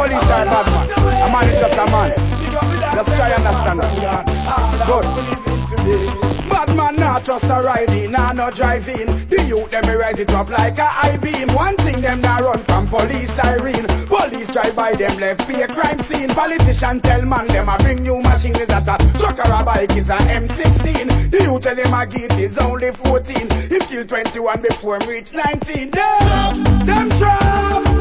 police are bad man. A man is just a man. Just try and understand that. Good. Bad man not just a riding, nah no driving. The youth them rise it up like a high beam. One thing them not run from police siren. Police drive by them left be a crime scene. Politician tell man them a bring new machine. Is that a truck or a bike is a M16. The youth tell them a gate is only 14. He kill 21 before him reach 19. Them trap.